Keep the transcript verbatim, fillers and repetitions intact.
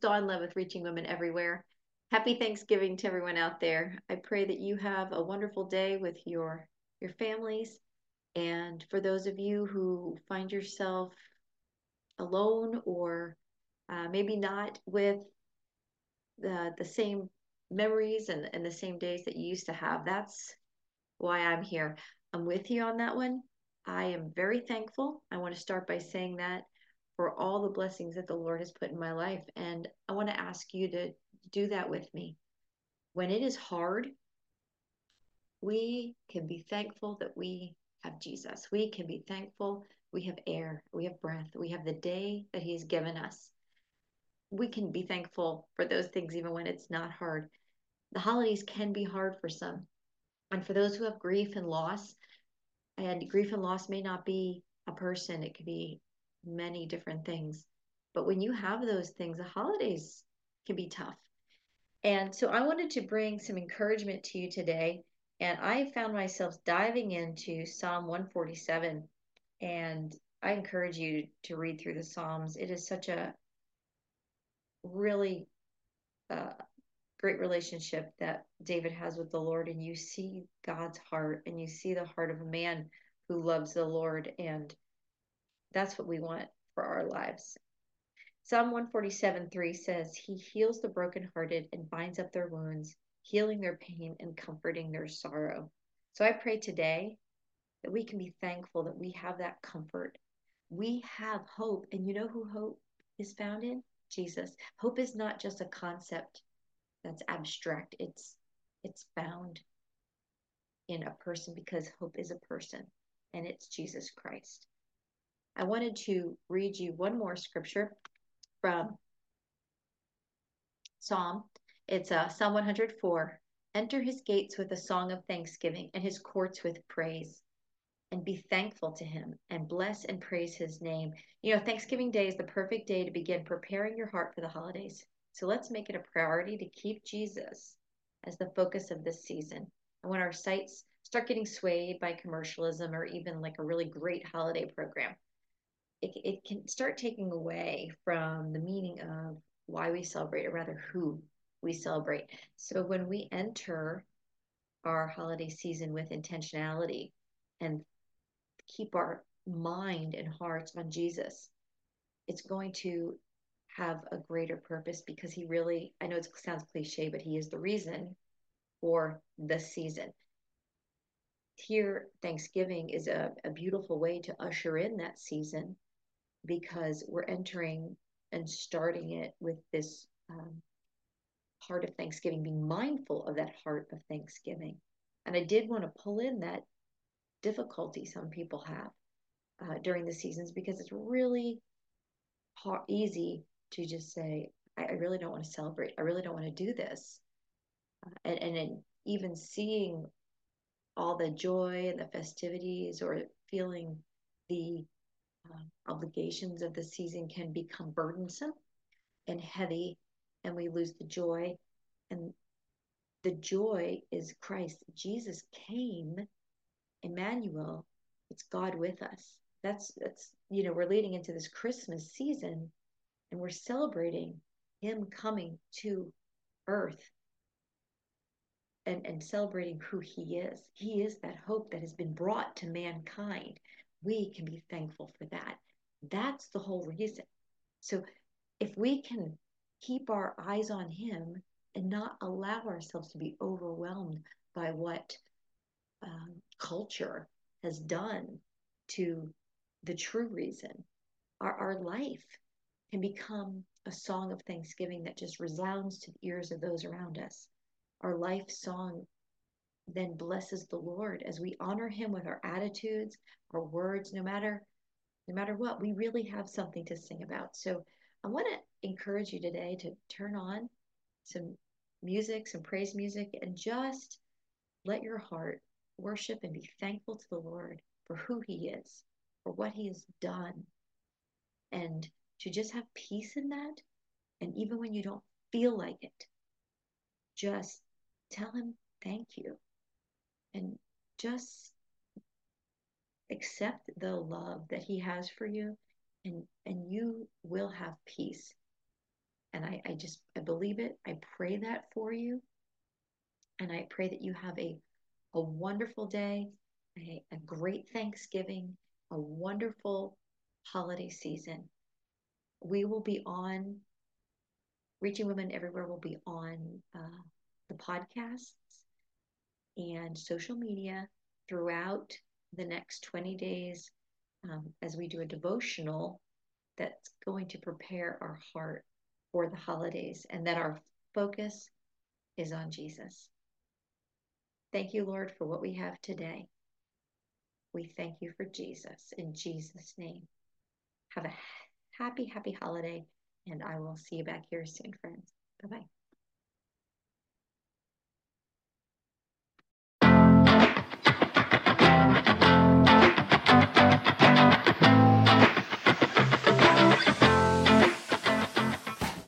Dawn Love with Reaching Women Everywhere. Happy Thanksgiving to everyone out there. I pray that you have a wonderful day with your your families. And for those of you who find yourself alone or uh, maybe not with the the same memories and, and the same days that you used to have, that's why I'm here. I'm with you on that one. I am very thankful. I want to start by saying that for all the blessings that the Lord has put in my life. And I want to ask you to do that with me. When it is hard, we can be thankful that we have Jesus. We can be thankful we have air, we have breath, we have the day that He has given us. We can be thankful for those things even when it's not hard. The holidays can be hard for some. And for those who have grief and loss, and grief and loss may not be a person, it could be many different things. But when you have those things, the holidays can be tough. And so I wanted to bring some encouragement to you today. And I found myself diving into Psalm one forty-seven. And I encourage you to read through the Psalms. It is such a really uh, great relationship that David has with the Lord. And you see God's heart and you see the heart of a man who loves the Lord. And that's what we want for our lives. Psalm one forty-seven three says, He heals the brokenhearted and binds up their wounds, healing their pain and comforting their sorrow. So I pray today that we can be thankful that we have that comfort. We have hope. And you know who hope is found in? Jesus. Hope is not just a concept that's abstract. It's it's found in a person because hope is a person, and it's Jesus Christ. I wanted to read you one more scripture from Psalm. It's uh, Psalm one hundred four. Enter his gates with a song of thanksgiving and his courts with praise, and be thankful to him and bless and praise his name. You know, Thanksgiving Day is the perfect day to begin preparing your heart for the holidays. So let's make it a priority to keep Jesus as the focus of this season. And when our sights start getting swayed by commercialism or even like a really great holiday program, it, it can start taking away from the meaning of why we celebrate, or rather who we celebrate. So when we enter our holiday season with intentionality and keep our mind and hearts on Jesus, it's going to have a greater purpose because He really, I know it sounds cliche, but He is the reason for the season. Here, Thanksgiving is a, a beautiful way to usher in that season because we're entering and starting it with this um, heart of Thanksgiving, being mindful of that heart of Thanksgiving. And I did want to pull in that difficulty some people have uh, during the seasons because it's really hard, easy to just say, I, I really don't want to celebrate. I really don't want to do this. Uh, and, and then even seeing all the joy and the festivities or feeling the uh, obligations of the season can become burdensome and heavy, and we lose the joy. And the joy is Christ. Jesus came, Emmanuel. It's God with us. That's that's you know we're leading into this Christmas season, and we're celebrating Him coming to earth and and celebrating who He is. He is that hope that has been brought to mankind. We can be thankful for that. That's the whole reason. So if we can keep our eyes on Him and not allow ourselves to be overwhelmed by what um, culture has done to the true reason, our, our life can become a song of thanksgiving that just resounds to the ears of those around us. Our life song then blesses the Lord as we honor Him with our attitudes, our words, no matter no matter what, we really have something to sing about. So I want to encourage you today to turn on some music, some praise music, and just let your heart worship and be thankful to the Lord for who He is, for what He has done, and to just have peace in that. And even when you don't feel like it, just tell Him thank you and just accept the love that He has for you, and and you will have peace And I, I just, I believe it. I pray that for you. And I pray that you have a, a wonderful day, a, a great Thanksgiving, a wonderful holiday season. We will be on, Reaching Women Everywhere will be on uh, the podcasts and social media throughout the next twenty days um, as we do a devotional that's going to prepare our heart for the holidays, and that our focus is on Jesus. Thank you, Lord, for what we have today. We thank you for Jesus. In Jesus' name, have a happy, happy holiday, and I will see you back here soon, friends. Bye-bye.